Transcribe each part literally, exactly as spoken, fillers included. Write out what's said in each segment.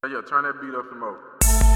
Hey, yo, turn that beat up some more.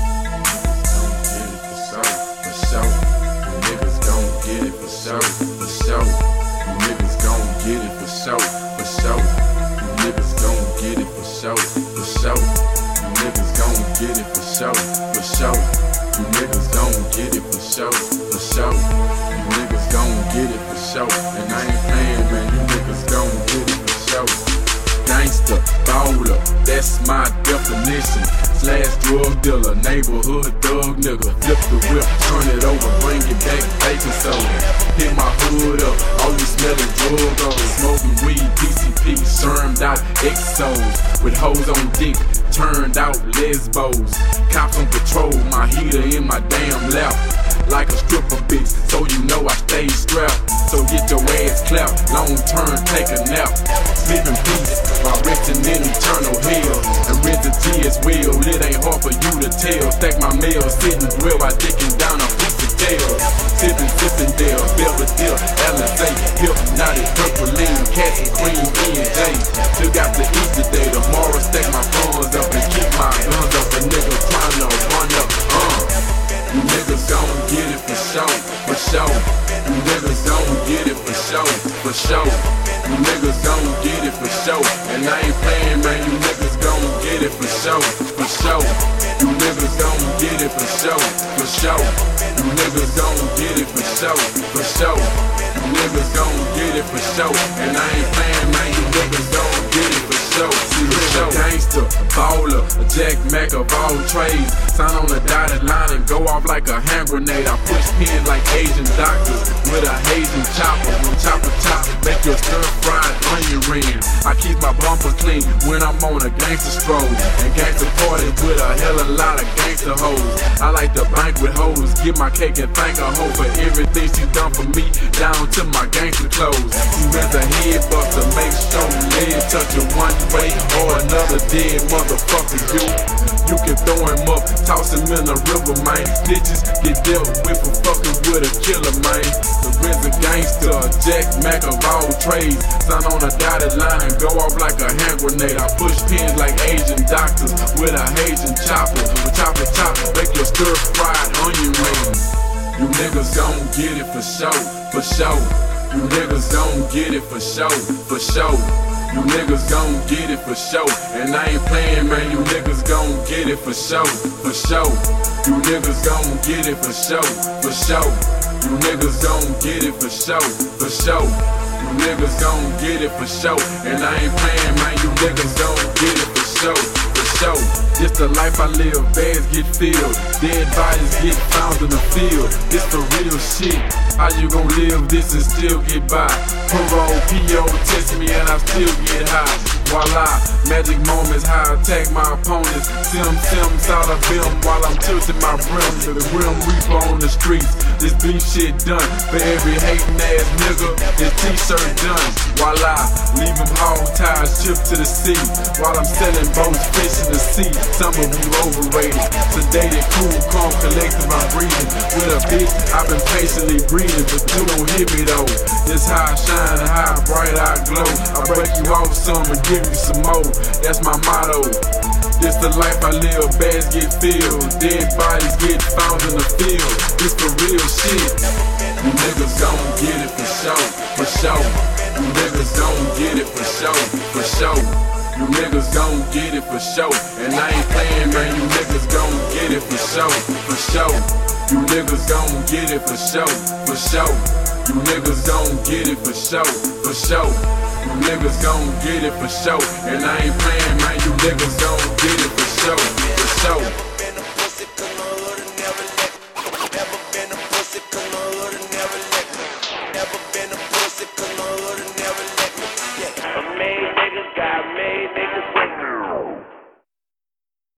Niggas gon' get it for sure, for sure, for sure. You niggas gon' get it for sure, for sure, for sure. You niggas gon' get it for sure, for sure. You niggas gon' get it for sure, for sure. You niggas gon' get it for sure, for sure. You niggas gon' get it for sure. And I ain't playing, man, you niggas gon' get it for sure. Gangsta, baller, that's my definition. Slash drug dealer, neighborhood thug nigga. Flip the whip, turn it over, bring it back, baking soda. Hit my hood up, all you smelling drug on. Smoking weed, P C P, sermed out Exos. With hoes on dick, turned out lesbos. Cops on patrol, my heater in my damn lap. Like a stripper bitch, so you know I stay strapped. So get your ass clapped, long term, take a nap. Sleep in peace, while resting in eternal hell. And rent the G as well, it ain't hard for you to tell. Stack my mail, sitting well, I dicking down a piece of tail. Sippin', sippin' Dale, Belvedere, Alizé, Hypnotic, Purple Lean, Cats and Queen, E and J. Still got to eat today, tomorrow stack my funds up and keep my guns up. A nigga tryna run up, uh. You niggas gon' get it for sure, for sure. You niggas gon' get it for sure, for sure. You niggas gon' get it for sure. And I ain't playing, man, you niggas gon' get it for sure, for sure. You niggas gon' get it for sure, for sure. You niggas gon' get it for sure, for sure. You niggas gon' get it for sure. And I ain't playing, man, you niggas gon' get it for sure. See, real gangster, a baller, a Jack Mac of all trades. Sign on the dotted line and go off like a hand grenade. I push pins like Asian doctors with a Asian chopper. When chopper chop, make your stir-fried onion ring. I keep my bumper clean when I'm on a gangster stroll. And gangster party with a hell of a lot of gangster hoes. I like to bank with hoes, get my cake and thank a hoe for everything she done for me, down to my gangster clothes. You as a head buster, make sure lead touch it one way or another. Dead motherfucker, you. You can throw him up, toss him in the river, man. Bitches get dealt with for fucking with a killer, man. The RZA gangster, Jack Mac of all trades. Sign on a dotted line and go off like a hand grenade. I push pins like Asian doctors with a Asian chopper. With chopper chop, make your stir-fried onion rings. You niggas gon' get it for sure, for sure. You niggas gon' get it for sure, for sure. You niggas gon' get it for sure. And I ain't playing, man, you niggas gon' get it for sure, for sure. You niggas gon' get it for sure, for sure. You niggas gon' get it for sure, for sure. You niggas gon' get it for sure. And I ain't playing, man, you niggas gon' get it for sure, for sure. This the life I live, bags get filled, dead bodies get found in the field. This the real shit. How you gon' live this and still get by? Parole, P O test me and I still get high. Voila, magic moments, how I attack my opponents. Sim sims out of them while I'm tilting my brim to the grim reaper on the streets. This beef shit done for every hating ass nigga. This t-shirt done. Voila, leave him hog tied, shipped to the sea. While I'm selling boats, fish in the sea. Some of you overrated, sedated, cool, calm, collective, I'm breathing. With a bitch, I've been patiently breathing, but you don't hear me though. This how I shine and how bright I glow. I break you off some and give you some more. That's my motto. This the life I live, bags get filled, dead bodies get found in the field. This the real shit. You niggas gon' get it for sure, for sure. You niggas gon' get it for sure, for sure. You niggas gon' get it for sure. And I ain't playing, man, you niggas gon' get it for sure, for sure. You niggas gon' get it for sure, for sure. You niggas gon' get it for sure, for sure. You niggas gon' get it for sure. And I ain't playing, man, you niggas gon' get it